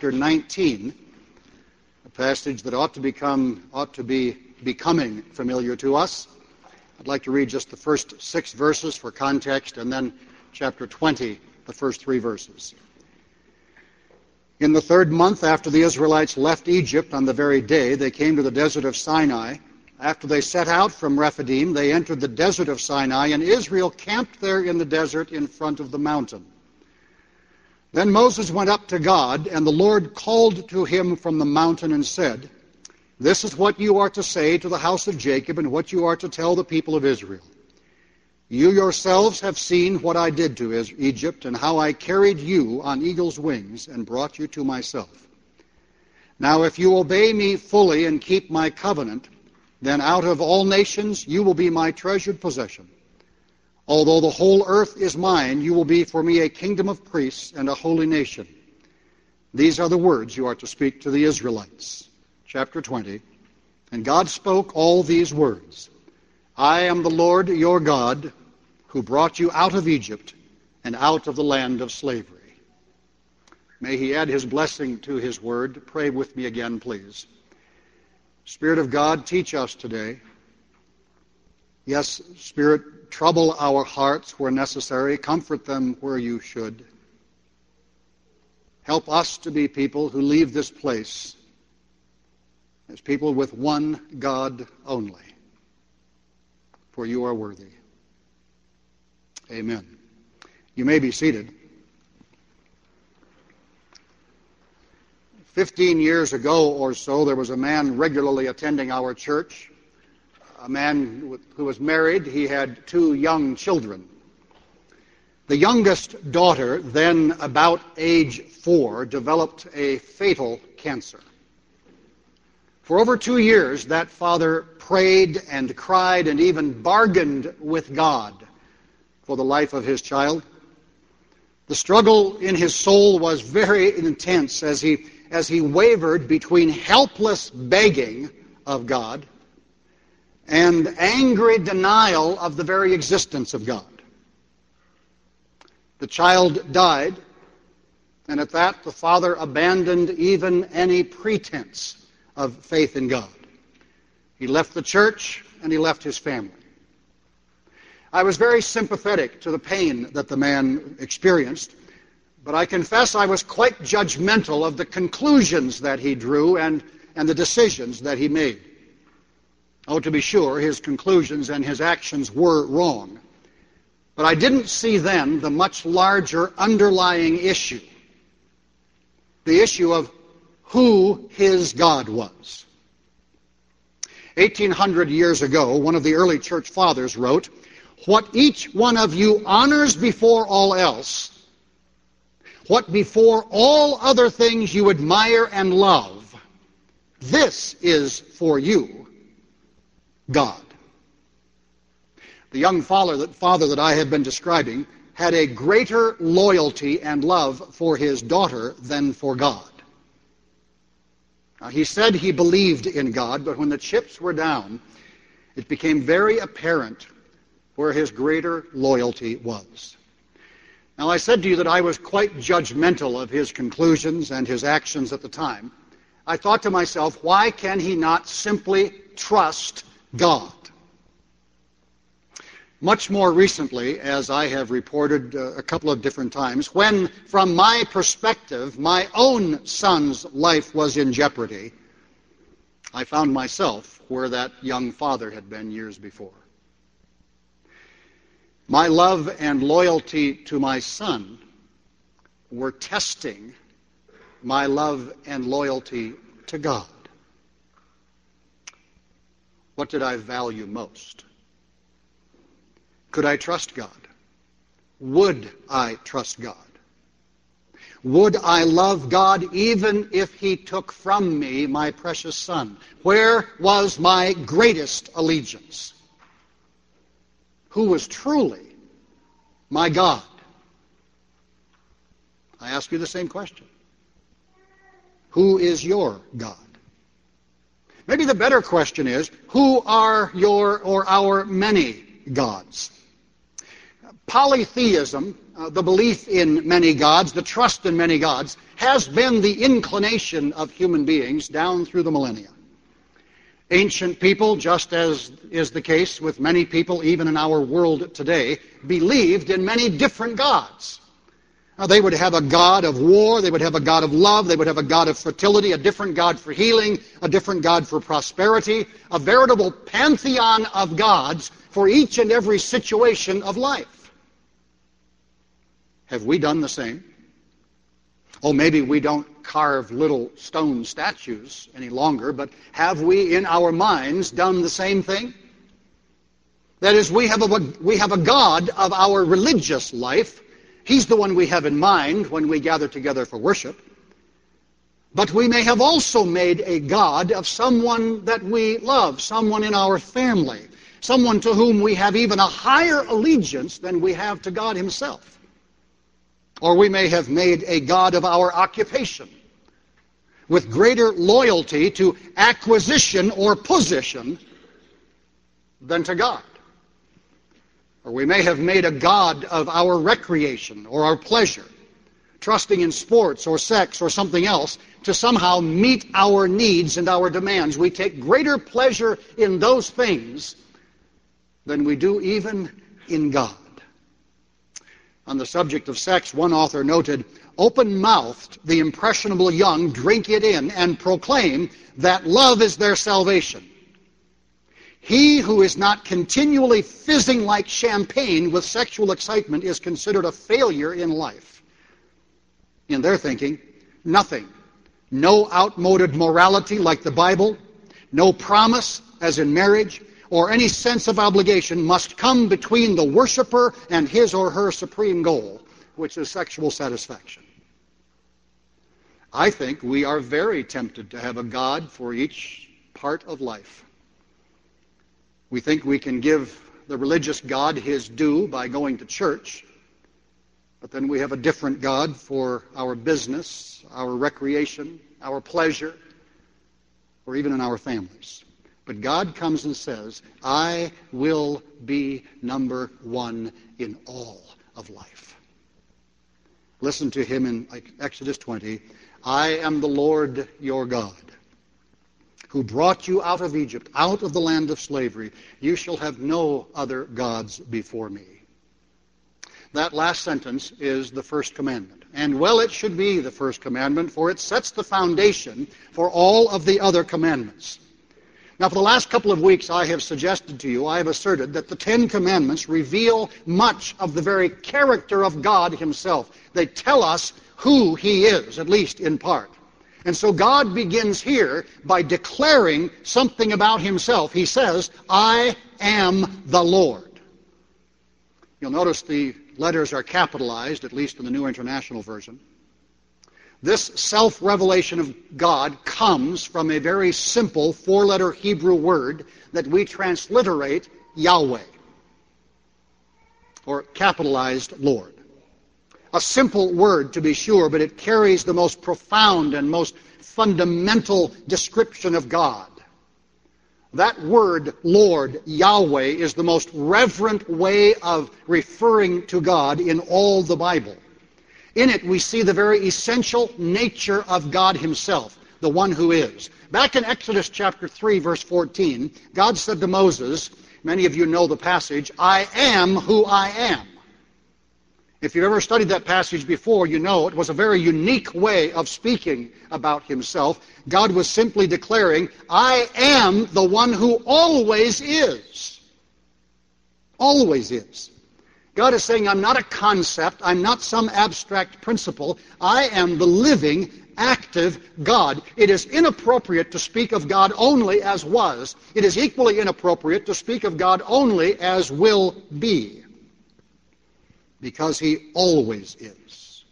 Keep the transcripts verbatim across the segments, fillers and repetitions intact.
chapter nineteen, a passage that ought to become ought to be becoming familiar to us. I'd like to read just the first six verses for context, and then chapter twenty, the first three verses. In the third month after the Israelites left Egypt, on the very day they came to the desert of Sinai. After they set out from Rephidim, they entered the desert of Sinai, and Israel camped there in the desert in front of the mountain. Then Moses went up to God, and the Lord called to him from the mountain and said, "This is what you are to say to the house of Jacob, and what you are to tell the people of Israel. You yourselves have seen what I did to Egypt, and how I carried you on eagle's wings and brought you to myself. Now if you obey me fully and keep my covenant, then out of all nations you will be my treasured possession. Although the whole earth is mine, you will be for me a kingdom of priests and a holy nation. These are the words you are to speak to the Israelites." Chapter twenty. And God spoke all these words. "I am the Lord your God, who brought you out of Egypt and out of the land of slavery." May he add his blessing to his word. Pray with me again, please. Spirit of God, teach us today. Yes, Spirit, trouble our hearts where necessary. Comfort them where you should. Help us to be people who leave this place as people with one God only. For you are worthy. Amen. You may be seated. Fifteen years ago or so, there was a man regularly attending our church, a man who was married. He had two young children. The youngest daughter, then about age four, developed a fatal cancer. For over two years, that father prayed and cried and even bargained with God for the life of his child. The struggle in his soul was very intense as he as he wavered between helpless begging of God and angry denial of the very existence of God. The child died, and at that the father abandoned even any pretense of faith in God. He left the church and he left his family. I was very sympathetic to the pain that the man experienced, but I confess I was quite judgmental of the conclusions that he drew and, and the decisions that he made. Oh, to be sure, his conclusions and his actions were wrong. But I didn't see then the much larger underlying issue, the issue of who his God was. eighteen hundred years ago, one of the early church fathers wrote, "What each one of you honors before all else, what before all other things you admire and love, this is for you God." The young father that, father that I have been describing had a greater loyalty and love for his daughter than for God. Now, he said he believed in God, but when the chips were down, it became very apparent where his greater loyalty was. Now, I said to you that I was quite judgmental of his conclusions and his actions at the time. I thought to myself, why can he not simply trust God? Much more recently, as I have reported uh, a couple of different times, when, from my perspective, my own son's life was in jeopardy, I found myself where that young father had been years before. My love and loyalty to my son were testing my love and loyalty to God. What did I value most? Could I trust God? Would I trust God? Would I love God even if he took from me my precious son? Where was my greatest allegiance? Who was truly my God? I ask you the same question. Who is your God? Maybe the better question is, who are your or our many gods? Polytheism, uh, the belief in many gods, the trust in many gods, has been the inclination of human beings down through the millennia. Ancient people, just as is the case with many people even in our world today, believed in many different gods. Now, they would have a god of war, they would have a god of love, they would have a god of fertility, a different god for healing, a different god for prosperity, a veritable pantheon of gods for each and every situation of life. Have we done the same? Oh, maybe we don't carve little stone statues any longer, but have we in our minds done the same thing? That is, we have a, we have a God of our religious life. He's the one we have in mind when we gather together for worship. But we may have also made a God of someone that we love, someone in our family, someone to whom we have even a higher allegiance than we have to God himself. Or we may have made a God of our occupation, with greater loyalty to acquisition or position than to God. Or we may have made a god of our recreation or our pleasure, trusting in sports or sex or something else to somehow meet our needs and our demands. We take greater pleasure in those things than we do even in God. On the subject of sex, one author noted, "Open-mouthed, the impressionable young drink it in and proclaim that love is their salvation. He who is not continually fizzing like champagne with sexual excitement is considered a failure in life." In their thinking, nothing, no outmoded morality like the Bible, no promise, as in marriage, or any sense of obligation must come between the worshiper and his or her supreme goal, which is sexual satisfaction. I think we are very tempted to have a God for each part of life. We think we can give the religious God his due by going to church, but then we have a different God for our business, our recreation, our pleasure, or even in our families. But God comes and says, I will be number one in all of life. Listen to him in Exodus twenty. I am the Lord your God, who brought you out of Egypt, out of the land of slavery. You shall have no other gods before me. That last sentence is the first commandment. And well, it should be the first commandment, for it sets the foundation for all of the other commandments. Now, for the last couple of weeks, I have suggested to you, I have asserted that the Ten Commandments reveal much of the very character of God himself. They tell us who he is, at least in part. And so God begins here by declaring something about himself. He says, I am the Lord. You'll notice the letters are capitalized, at least in the New International Version. This self-revelation of God comes from a very simple four-letter Hebrew word that we transliterate Yahweh, or capitalized Lord. A simple word, to be sure, but it carries the most profound and most fundamental description of God. That word, Lord, Yahweh, is the most reverent way of referring to God in all the Bible. In it, we see the very essential nature of God himself, the one who is. Back in Exodus chapter three, verse fourteen, God said to Moses, many of you know the passage, I am who I am. If you've ever studied that passage before, you know it was a very unique way of speaking about himself. God was simply declaring, I am the one who always is. Always is. God is saying, I'm not a concept, I'm not some abstract principle, I am the living, active God. It is inappropriate to speak of God only as was. It is equally inappropriate to speak of God only as will be, because he always is.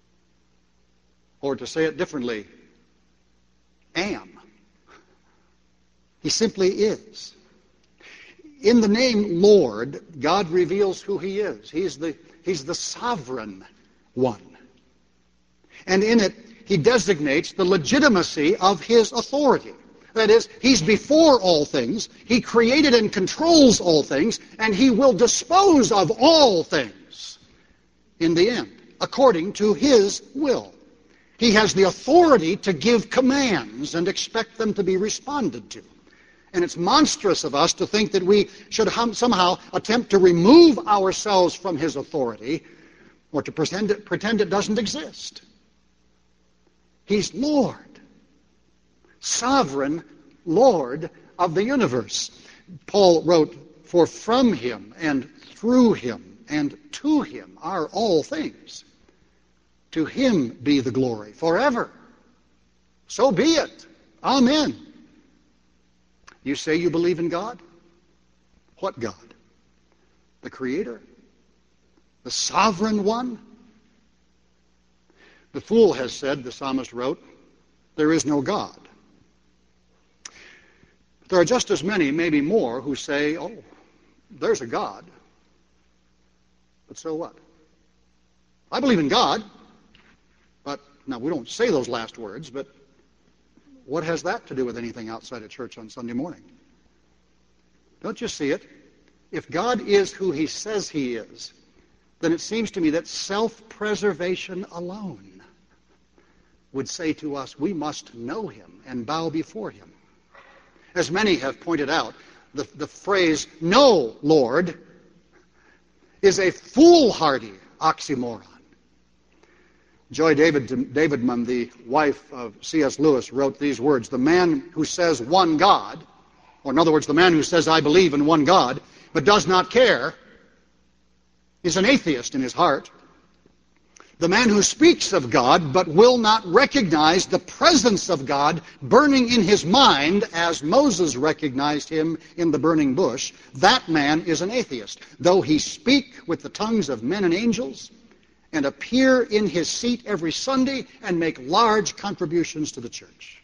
Or to say it differently, am. He simply is. In the name Lord, God reveals who he is. He's the, he's the sovereign one. And in it, he designates the legitimacy of his authority. That is, he's before all things, he created and controls all things, and he will dispose of all things in the end, according to his will. He has the authority to give commands and expect them to be responded to. And it's monstrous of us to think that we should hum, somehow attempt to remove ourselves from his authority or to pretend it, pretend it doesn't exist. He's Lord, sovereign Lord of the universe. Paul wrote, "For from him and through him and to him are all things. To him be the glory forever. So be it. Amen." You say you believe in God? What God? The Creator? The Sovereign One? The fool has said, the psalmist wrote, there is no God. But there are just as many, maybe more, who say, oh, there's a God. But so what? I believe in God. But, now we don't say those last words, but what has that to do with anything outside of church on Sunday morning? Don't you see it? If God is who he says he is, then it seems to me that self-preservation alone would say to us, we must know him and bow before him. As many have pointed out, the, the phrase, "No, Lord," is a foolhardy oxymoron. Joy David, Davidman, the wife of C S Lewis, wrote these words, "The man who says one God," or in other words, the man who says, "I believe in one God," but does not care, is an atheist in his heart. The man who speaks of God but will not recognize the presence of God burning in his mind as Moses recognized him in the burning bush, that man is an atheist, though he speak with the tongues of men and angels and appear in his seat every Sunday and make large contributions to the church.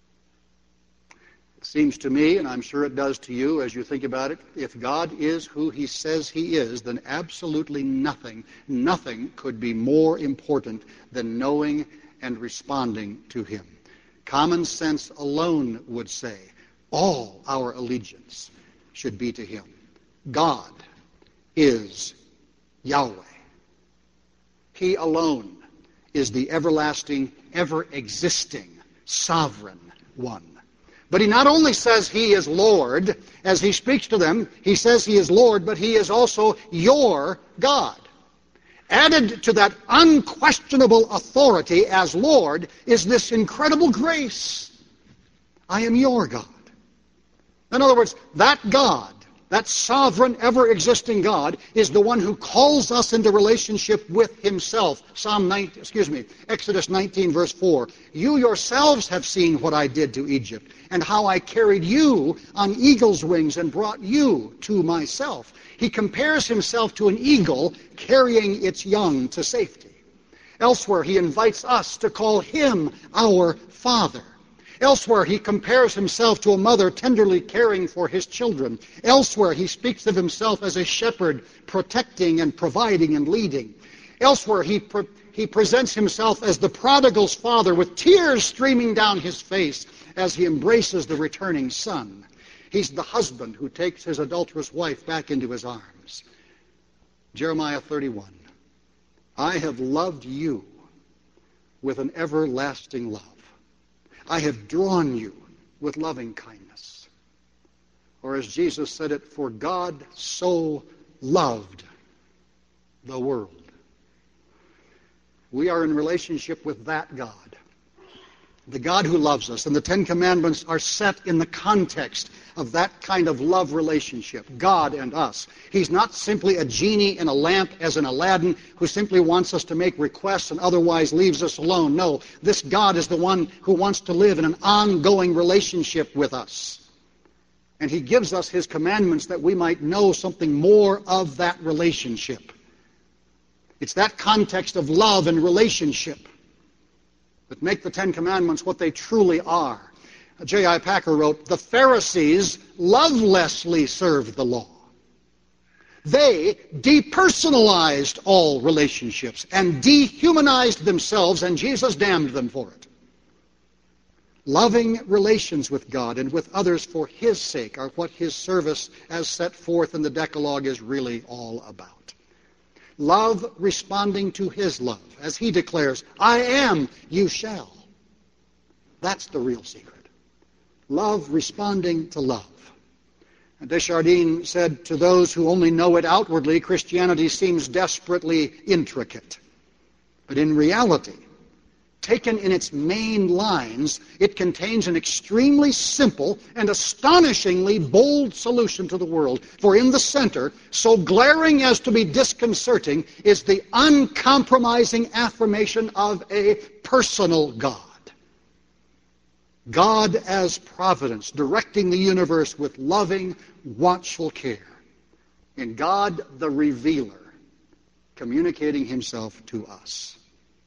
It seems to me, and I'm sure it does to you as you think about it, if God is who he says he is, then absolutely nothing, nothing could be more important than knowing and responding to him. Common sense alone would say all our allegiance should be to him. God is Yahweh. He alone is the everlasting, ever-existing, sovereign one. But he not only says he is Lord, as he speaks to them, he says he is Lord, but he is also your God. Added to that unquestionable authority as Lord is this incredible grace. I am your God. In other words, that God, that sovereign, ever-existing God, is the one who calls us into relationship with himself. Psalm nineteen, excuse me, Exodus nineteen, verse four. You yourselves have seen what I did to Egypt, and how I carried you on eagle's wings and brought you to myself. He compares himself to an eagle carrying its young to safety. Elsewhere, he invites us to call him our Father. Elsewhere, he compares himself to a mother tenderly caring for his children. Elsewhere, he speaks of himself as a shepherd protecting and providing and leading. Elsewhere, he, pre- he presents himself as the prodigal's father with tears streaming down his face as he embraces the returning son. He's the husband who takes his adulterous wife back into his arms. Jeremiah thirty-one. I have loved you with an everlasting love. I have drawn you with loving kindness. Or as Jesus said it, for God so loved the world. We are in relationship with that God. The God who loves us. And the Ten Commandments are set in the context of that kind of love relationship, God and us. He's not simply a genie in a lamp as in Aladdin who simply wants us to make requests and otherwise leaves us alone. No, this God is the one who wants to live in an ongoing relationship with us. And he gives us his commandments that we might know something more of that relationship. It's that context of love and relationship that make the Ten Commandments what they truly are. J I Packer wrote, the Pharisees lovelessly served the law. They depersonalized all relationships and dehumanized themselves, and Jesus damned them for it. Loving relations with God and with others for His sake are what His service as set forth in the Decalogue is really all about. Love responding to His love, as He declares, I am, you shall. That's the real secret. Love responding to love. And Desjardins said, to those who only know it outwardly, Christianity seems desperately intricate. But in reality, taken in its main lines, it contains an extremely simple and astonishingly bold solution to the world. For in the center, so glaring as to be disconcerting, is the uncompromising affirmation of a personal God. God as providence, directing the universe with loving, watchful care. And God the revealer, communicating Himself to us.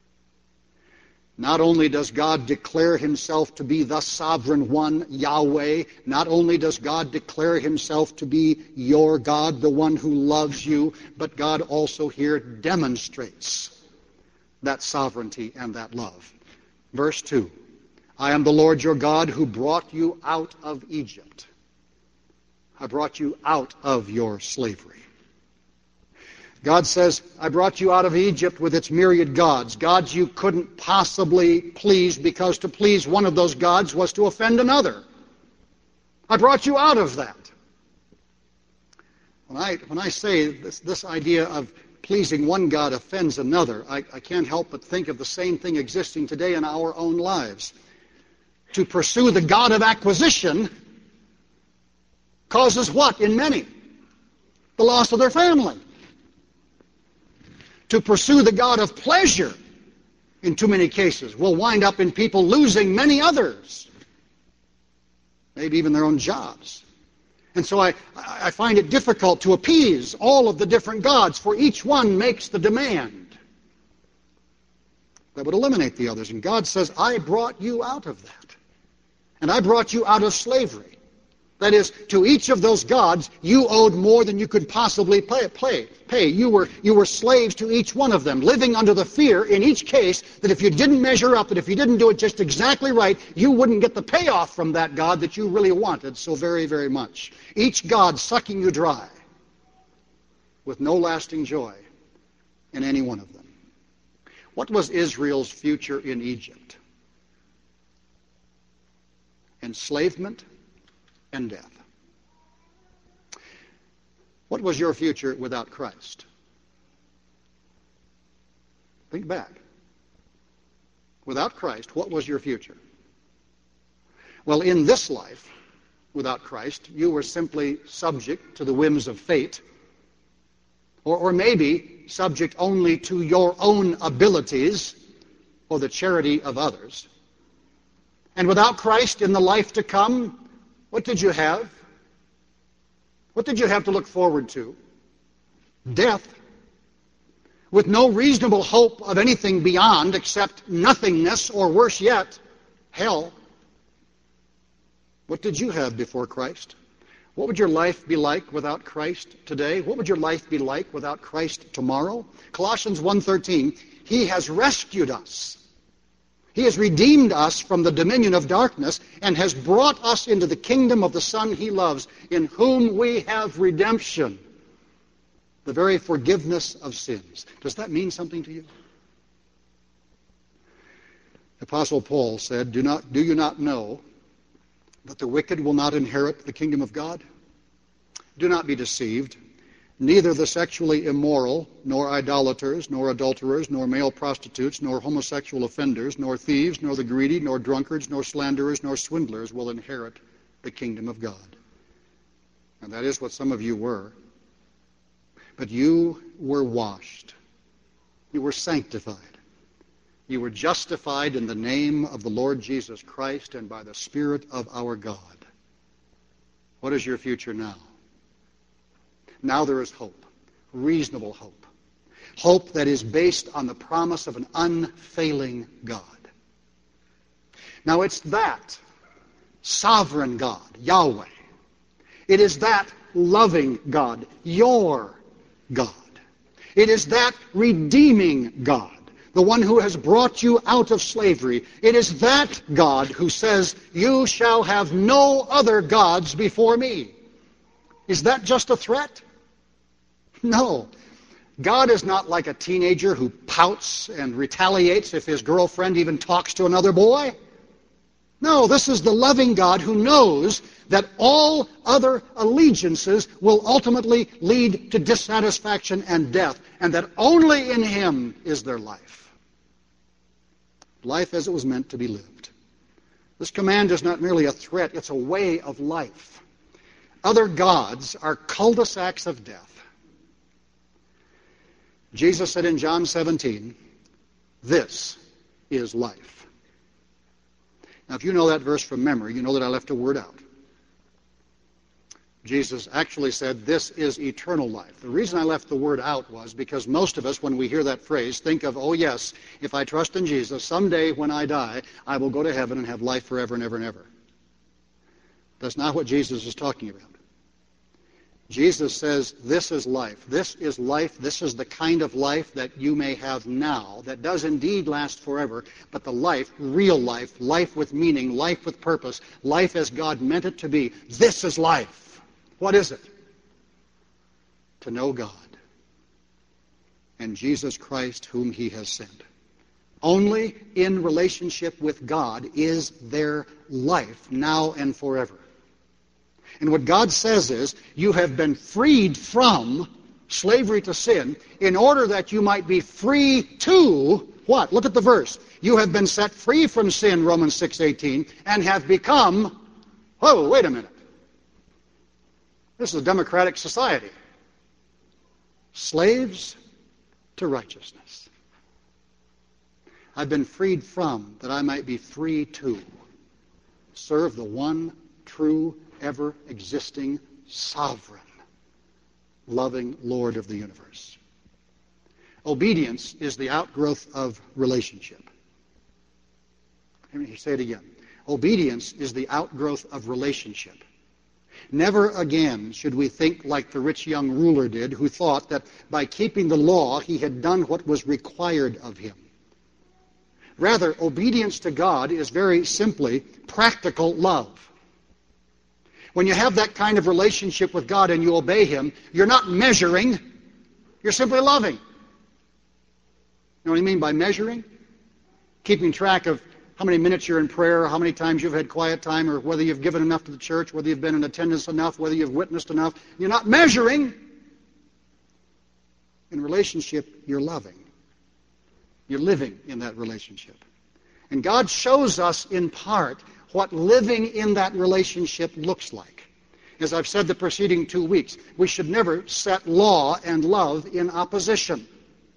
Not only does God declare Himself to be the sovereign one, Yahweh, not only does God declare Himself to be your God, the one who loves you, but God also here demonstrates that sovereignty and that love. Verse two, I am the Lord your God who brought you out of Egypt. I brought you out of your slavery. God says, I brought you out of Egypt with its myriad gods, gods you couldn't possibly please, because to please one of those gods was to offend another. I brought you out of that. When I, when I say this, this idea of pleasing one God offends another, I, I can't help but think of the same thing existing today in our own lives. To pursue the God of acquisition causes what in many? The loss of their family. To pursue the God of pleasure, in too many cases, will wind up in people losing many others, maybe even their own jobs. And so I, I find it difficult to appease all of the different gods, for each one makes the demand that would eliminate the others. And God says, I brought you out of that. And I brought you out of slavery. That is, to each of those gods, you owed more than you could possibly pay. pay, pay. You were, you were slaves to each one of them, living under the fear, in each case, that if you didn't measure up, that if you didn't do it just exactly right, you wouldn't get the payoff from that God that you really wanted so very, very much. Each god sucking you dry, with no lasting joy in any one of them. What was Israel's future in Egypt? Enslavement and death. What was your future without Christ? Think back. Without Christ, what was your future? Well, in this life, without Christ, you were simply subject to the whims of fate, or, or maybe subject only to your own abilities or the charity of others. And without Christ in the life to come, what did you have? What did you have to look forward to? Death. With no reasonable hope of anything beyond except nothingness, or worse yet, hell. What did you have before Christ? What would your life be like without Christ today? What would your life be like without Christ tomorrow? Colossians one thirteen, He has rescued us. He has redeemed us from the dominion of darkness and has brought us into the kingdom of the Son He loves, in whom we have redemption, the very forgiveness of sins. Does that mean something to you? The Apostle Paul said, Do not, do you not know that the wicked will not inherit the kingdom of God? Do not be deceived. Neither the sexually immoral, nor idolaters, nor adulterers, nor male prostitutes, nor homosexual offenders, nor thieves, nor the greedy, nor drunkards, nor slanderers, nor swindlers will inherit the kingdom of God. And that is what some of you were. But you were washed. You were sanctified. You were justified in the name of the Lord Jesus Christ and by the Spirit of our God. What is your future now? Now there is hope, reasonable hope. Hope that is based on the promise of an unfailing God. Now it's that sovereign God, Yahweh. It is that loving God, your God. It is that redeeming God, the one who has brought you out of slavery. It is that God who says, "You shall have no other gods before me." Is that just a threat? No. God is not like a teenager who pouts and retaliates if his girlfriend even talks to another boy. No, this is the loving God who knows that all other allegiances will ultimately lead to dissatisfaction and death, and that only in Him is there life. Life as it was meant to be lived. This command is not merely a threat, it's a way of life. Other gods are cul-de-sacs of death. Jesus said in John seventeen, "This is life." Now, if you know that verse from memory, you know that I left a word out. Jesus actually said, "This is eternal life." The reason I left the word out was because most of us, when we hear that phrase, think of, oh yes, if I trust in Jesus, someday when I die, I will go to heaven and have life forever and ever and ever. That's not what Jesus is talking about. Jesus says, this is life. This is life. This is the kind of life that you may have now that does indeed last forever, but the life, real life, life with meaning, life with purpose, life as God meant it to be. This is life. What is it? To know God and Jesus Christ whom He has sent. Only in relationship with God is there life now and forever. And what God says is, you have been freed from slavery to sin in order that you might be free to what? Look at the verse. You have been set free from sin, Romans six eighteen, and have become, whoa, wait a minute. This is a democratic society. Slaves to righteousness. I've been freed from that I might be free to serve the one true, ever-existing, sovereign, loving Lord of the universe. Obedience is the outgrowth of relationship. Let me say it again. Obedience is the outgrowth of relationship. Never again should we think like the rich young ruler did, who thought that by keeping the law he had done what was required of him. Rather, obedience to God is very simply practical love. When you have that kind of relationship with God and you obey Him, you're not measuring, you're simply loving. You know what I mean by measuring? Keeping track of how many minutes you're in prayer, how many times you've had quiet time, or whether you've given enough to the church, whether you've been in attendance enough, whether you've witnessed enough. You're not measuring. In relationship, you're loving. You're living in that relationship. And God shows us in part what living in that relationship looks like. As I've said the preceding two weeks, we should never set law and love in opposition.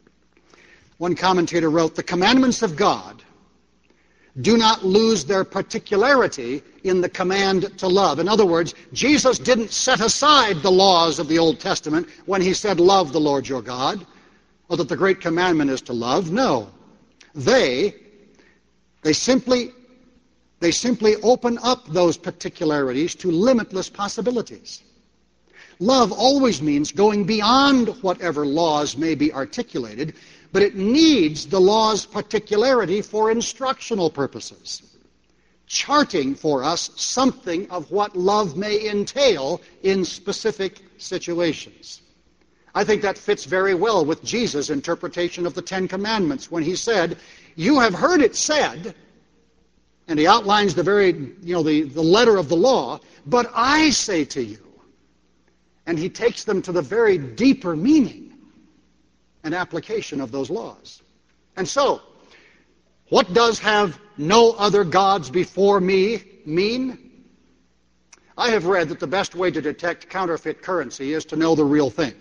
One commentator wrote, "The commandments of God do not lose their particularity in the command to love." In other words, Jesus didn't set aside the laws of the Old Testament when He said, "Love the Lord your God," or that the great commandment is to love. No. They, they simply They simply open up those particularities to limitless possibilities. Love always means going beyond whatever laws may be articulated, but it needs the law's particularity for instructional purposes, charting for us something of what love may entail in specific situations. I think that fits very well with Jesus' interpretation of the Ten Commandments when He said, "You have heard it said," and He outlines the very, you know, the, the letter of the law, "but I say to you." And He takes them to the very deeper meaning and application of those laws. And so, what does "have no other gods before me" mean? I have read that the best way to detect counterfeit currency is to know the real thing.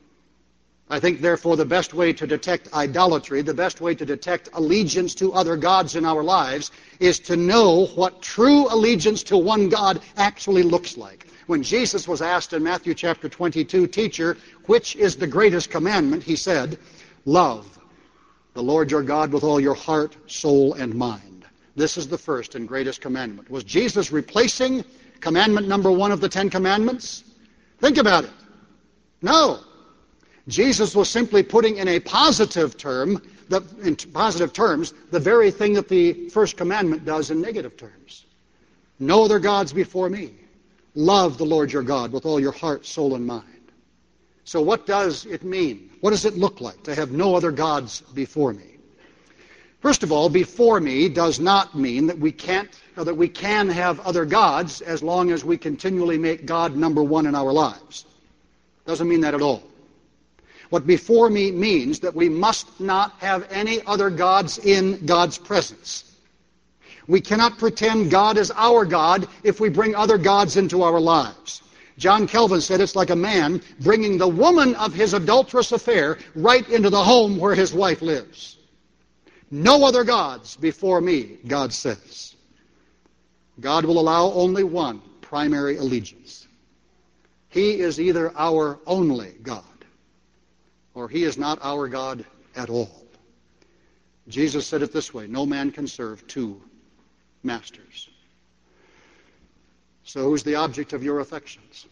I think, therefore, the best way to detect idolatry, the best way to detect allegiance to other gods in our lives, is to know what true allegiance to one God actually looks like. When Jesus was asked in Matthew chapter twenty-two, "Teacher, which is the greatest commandment?" He said, "Love the Lord your God with all your heart, soul, and mind. This is the first and greatest commandment." Was Jesus replacing commandment number one of the Ten Commandments? Think about it. No. Jesus was simply putting in a positive term the, in positive terms, the very thing that the first commandment does in negative terms. No other gods before me. Love the Lord your God with all your heart, soul, and mind. So what does it mean? What does it look like to have no other gods before me? First of all, before me does not mean that we can't, or that we can have other gods as long as we continually make God number one in our lives. Doesn't mean that at all. What before me means that we must not have any other gods in God's presence. We cannot pretend God is our God if we bring other gods into our lives. John Calvin said it's like a man bringing the woman of his adulterous affair right into the home where his wife lives. No other gods before me, God says. God will allow only one primary allegiance. He is either our only God, or he is not our God at all. Jesus said it this way, no man can serve two masters. So who's the object of your affections?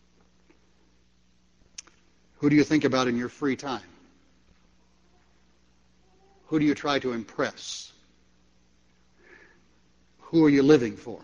Who do you think about in your free time? Who do you try to impress? Who are you living for?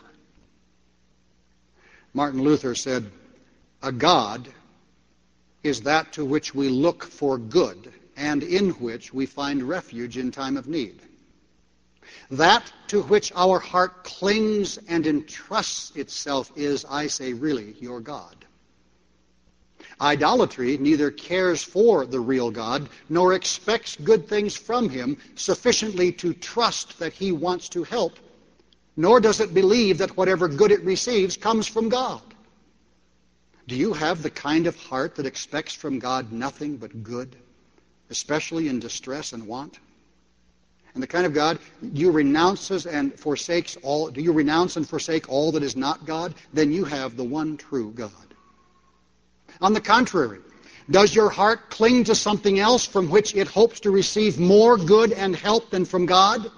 Martin Luther said, a God is that to which we look for good and in which we find refuge in time of need. That to which our heart clings and entrusts itself is, I say, really your God. Idolatry neither cares for the real God nor expects good things from him sufficiently to trust that he wants to help, nor does it believe that whatever good it receives comes from God. Do you have the kind of heart that expects from God nothing but good, especially in distress and want? And the kind of God you renounces and forsakes all, do you renounce and forsake all that is not God? Then you have the one true God. On the contrary, does your heart cling to something else from which it hopes to receive more good and help than from God?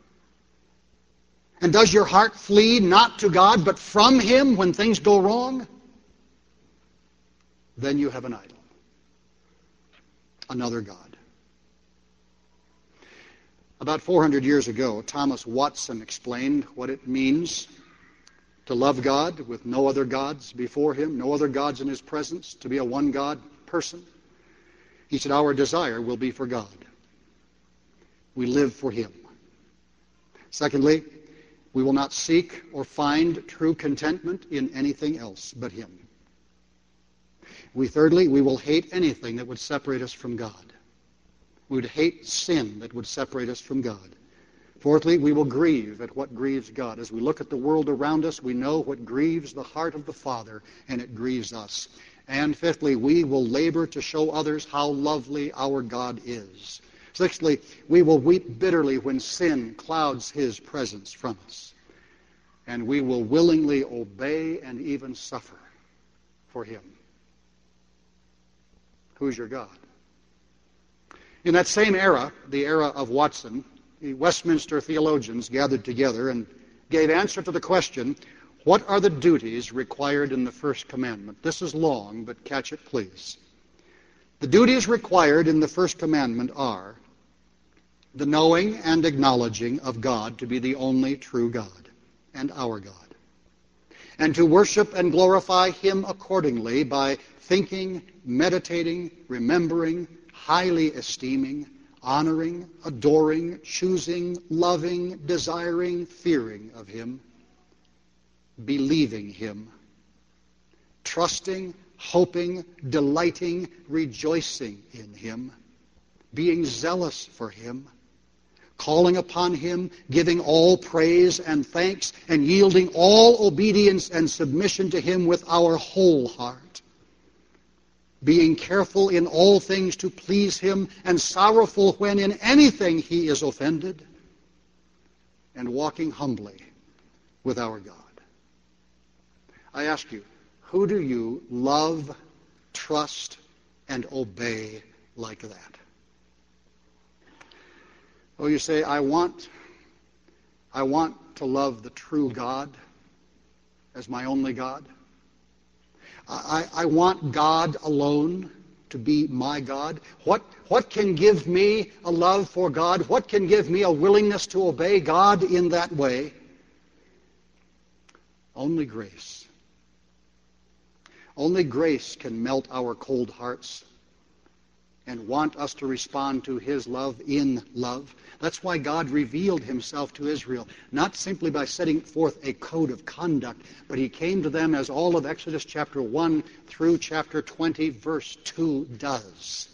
And does your heart flee not to God but from him when things go wrong? Then you have an idol, another God. About four hundred years ago, Thomas Watson explained what it means to love God with no other gods before him, no other gods in his presence, to be a one God person. He said, our desire will be for God. We live for him. Secondly, we will not seek or find true contentment in anything else but him. We thirdly, we will hate anything that would separate us from God. We would hate sin that would separate us from God. Fourthly, we will grieve at what grieves God. As we look at the world around us, we know what grieves the heart of the Father, and it grieves us. And fifthly, we will labor to show others how lovely our God is. Sixthly, we will weep bitterly when sin clouds his presence from us. And we will willingly obey and even suffer for him. Who's your God? In that same era, the era of Watson, the Westminster theologians gathered together and gave answer to the question, what are the duties required in the first commandment? This is long, but catch it, please. The duties required in the first commandment are the knowing and acknowledging of God to be the only true God and our God, and to worship and glorify him accordingly by thinking, meditating, remembering, highly esteeming, honoring, adoring, choosing, loving, desiring, fearing of him, believing him, trusting, hoping, delighting, rejoicing in him, being zealous for him, calling upon him, giving all praise and thanks, and yielding all obedience and submission to him with our whole heart, being careful in all things to please him, and sorrowful when in anything he is offended, and walking humbly with our God. I ask you, who do you love, trust, and obey like that? Oh, you say, I want, I want to love the true God as my only God. I, I want God alone to be my God? What, what can give me a love for God? What can give me a willingness to obey God in that way? Only grace. Only grace can melt our cold hearts and want us to respond to His love in love. That's why God revealed Himself to Israel, not simply by setting forth a code of conduct, but He came to them as all of Exodus chapter one through chapter twenty, verse two does.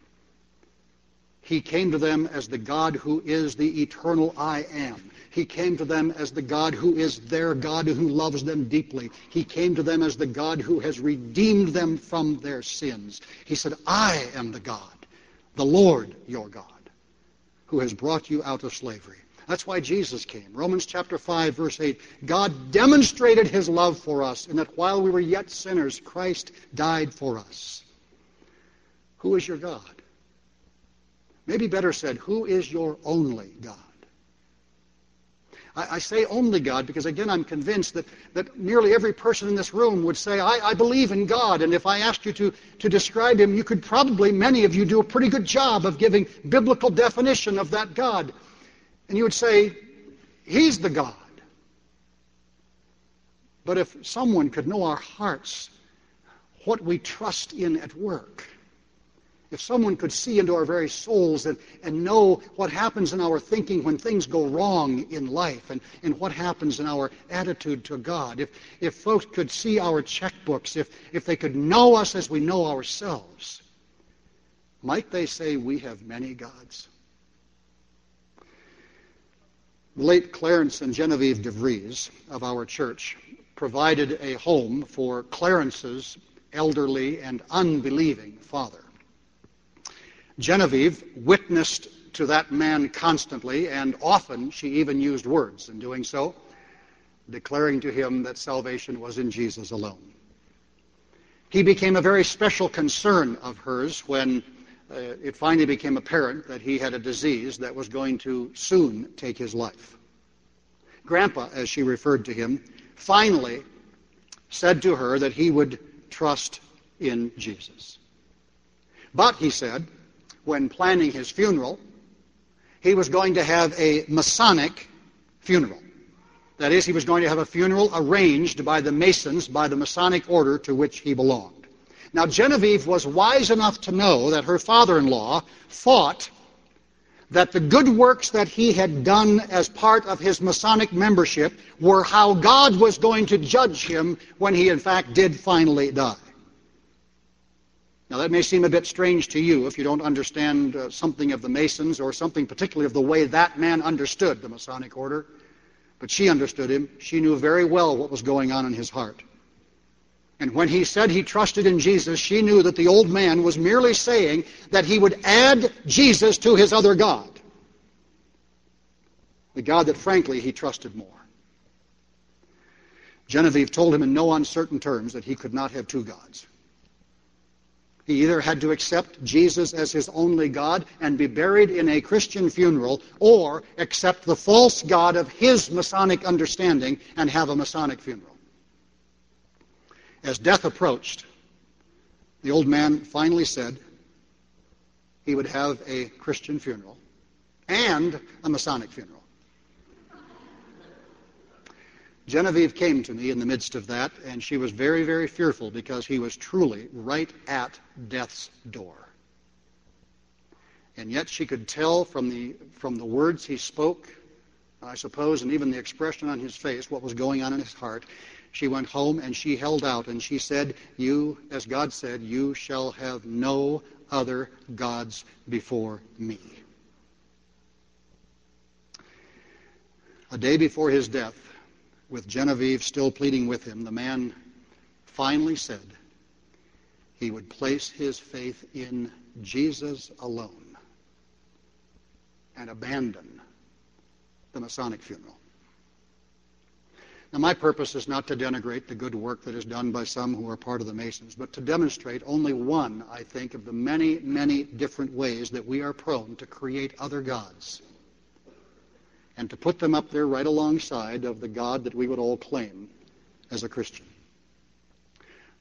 He came to them as the God who is the eternal I Am. He came to them as the God who is their God, who loves them deeply. He came to them as the God who has redeemed them from their sins. He said, I am the God, the Lord your God, who has brought you out of slavery. That's why Jesus came. Romans chapter five, verse eight. God demonstrated His love for us in that while we were yet sinners, Christ died for us. Who is your God? Maybe better said, who is your only God? I, I say only God because, again, I'm convinced that, that nearly every person in this room would say, I, I believe in God, and if I asked you to, to describe Him, you could probably, many of you, do a pretty good job of giving biblical definition of that God. And you would say, He's the God. But if someone could know our hearts, what we trust in at work, if someone could see into our very souls and, and know what happens in our thinking when things go wrong in life and, and what happens in our attitude to God, if, if folks could see our checkbooks, if, if they could know us as we know ourselves, might they say we have many gods? The late Clarence and Genevieve DeVries of our church provided a home for Clarence's elderly and unbelieving father. Genevieve witnessed to that man constantly, and often she even used words in doing so, declaring to him that salvation was in Jesus alone. He became a very special concern of hers when uh, it finally became apparent that he had a disease that was going to soon take his life. Grandpa, as she referred to him, finally said to her that he would trust in Jesus. But, he said, when planning his funeral, he was going to have a Masonic funeral. That is, he was going to have a funeral arranged by the Masons, by the Masonic order to which he belonged. Now, Genevieve was wise enough to know that her father-in-law thought that the good works that he had done as part of his Masonic membership were how God was going to judge him when he, in fact, did finally die. Now, that may seem a bit strange to you if you don't understand uh, something of the Masons or something particularly of the way that man understood the Masonic order. But she understood him. She knew very well what was going on in his heart. And when he said he trusted in Jesus, she knew that the old man was merely saying that he would add Jesus to his other God. The God that, frankly, he trusted more. Genevieve told him in no uncertain terms that he could not have two gods. He either had to accept Jesus as his only God and be buried in a Christian funeral, or accept the false God of his Masonic understanding and have a Masonic funeral. As death approached, the old man finally said he would have a Christian funeral and a Masonic funeral. Genevieve came to me in the midst of that, and she was very, very fearful because he was truly right at death's door. And yet she could tell from the, from the words he spoke, I suppose, and even the expression on his face, what was going on in his heart. She went home and she held out and she said, you, as God said, you shall have no other gods before me. A day before his death, with Genevieve still pleading with him, the man finally said he would place his faith in Jesus alone and abandon the Masonic funeral. Now, my purpose is not to denigrate the good work that is done by some who are part of the Masons, but to demonstrate only one, I think, of the many, many different ways that we are prone to create other gods and to put them up there right alongside of the God that we would all claim as a Christian.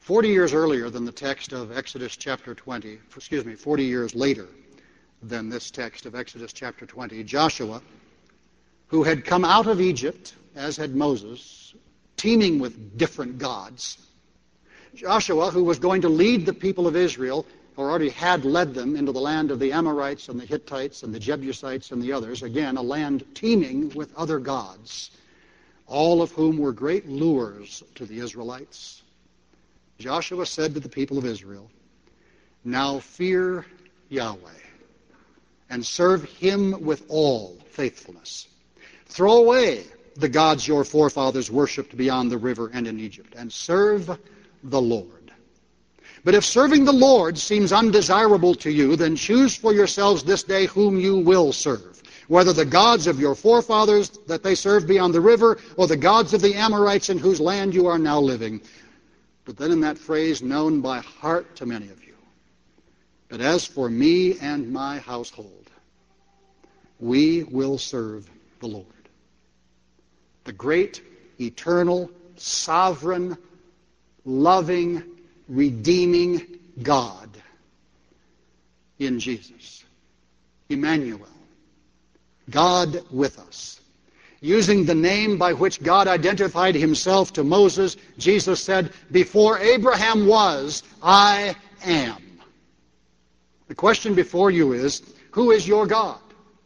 Forty years earlier than the text of Exodus chapter twenty, excuse me, forty years later than this text of Exodus chapter twenty, Joshua, who had come out of Egypt, as had Moses, teeming with different gods, Joshua, who was going to lead the people of Israel, or already had led them into the land of the Amorites and the Hittites and the Jebusites and the others, again, a land teeming with other gods, all of whom were great lures to the Israelites. Joshua said to the people of Israel, "Now fear Yahweh and serve him with all faithfulness. Throw away the gods your forefathers worshipped beyond the river and in Egypt, and serve the Lord. But if serving the Lord seems undesirable to you, then choose for yourselves this day whom you will serve, whether the gods of your forefathers that they served beyond the river, or the gods of the Amorites in whose land you are now living." But then in that phrase, known by heart to many of you, "But as for me and my household, we will serve the Lord." The great, eternal, sovereign, loving, redeeming God in Jesus. Emmanuel, God with us. Using the name by which God identified himself to Moses, Jesus said, "Before Abraham was, I am." The question before you is, who is your God?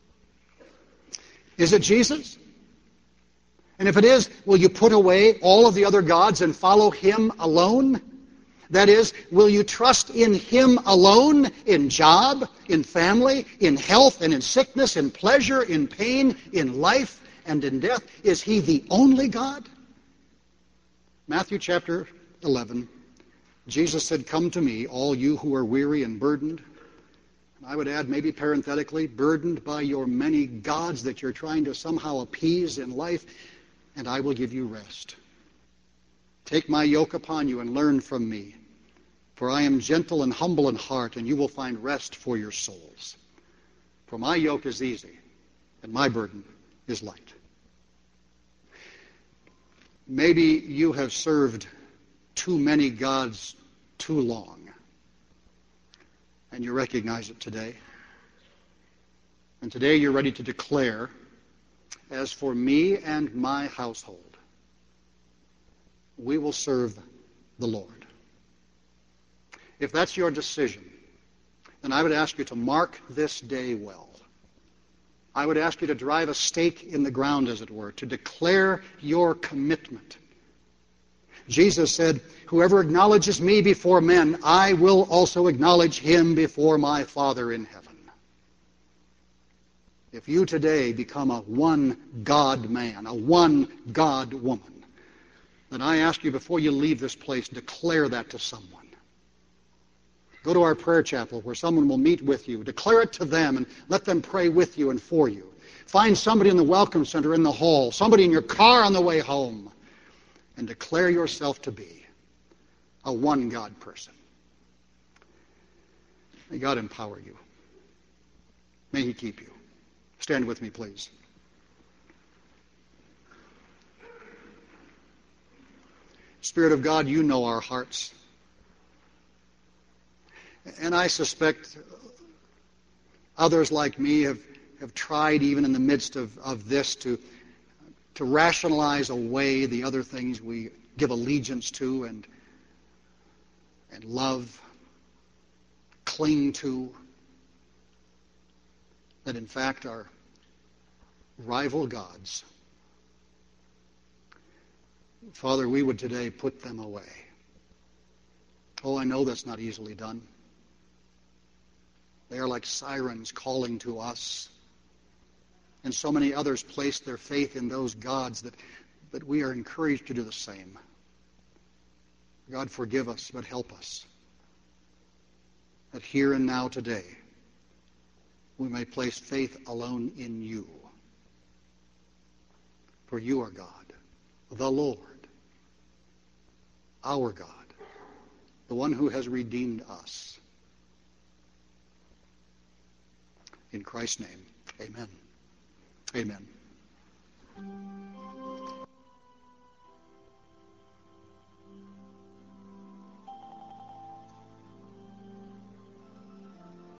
Is it Jesus? And if it is, will you put away all of the other gods and follow him alone? That is, will you trust in him alone in job, in family, in health and in sickness, in pleasure, in pain, in life and in death? Is he the only God? Matthew chapter eleven, Jesus said, "Come to me, all you who are weary and burdened." And I would add, maybe parenthetically, burdened by your many gods that you're trying to somehow appease in life, and I will give you rest. "Take my yoke upon you and learn from me, for I am gentle and humble in heart, and you will find rest for your souls. For my yoke is easy, and my burden is light." Maybe you have served too many gods too long, and you recognize it today. And today you're ready to declare, "As for me and my household, we will serve the Lord." If that's your decision, then I would ask you to mark this day well. I would ask you to drive a stake in the ground, as it were, to declare your commitment. Jesus said, "Whoever acknowledges me before men, I will also acknowledge him before my Father in heaven." If you today become a one-God man, a one-God woman, then I ask you, before you leave this place, declare that to someone. Go to our prayer chapel where someone will meet with you. Declare it to them and let them pray with you and for you. Find somebody in the welcome center in the hall, somebody in your car on the way home, and declare yourself to be a one-God person. May God empower you. May he keep you. Stand with me, please. Spirit of God, you know our hearts. And I suspect others like me have, have tried, even in the midst of, of this, to, to rationalize away the other things we give allegiance to and, and love, cling to, that in fact are rival gods. Father, we would today put them away. Oh, I know that's not easily done. They are like sirens calling to us. And so many others place their faith in those gods that, that we are encouraged to do the same. God, forgive us, but help us, that here and now today we may place faith alone in you. For you are God, the Lord, our God, the one who has redeemed us. In Christ's name, amen. Amen.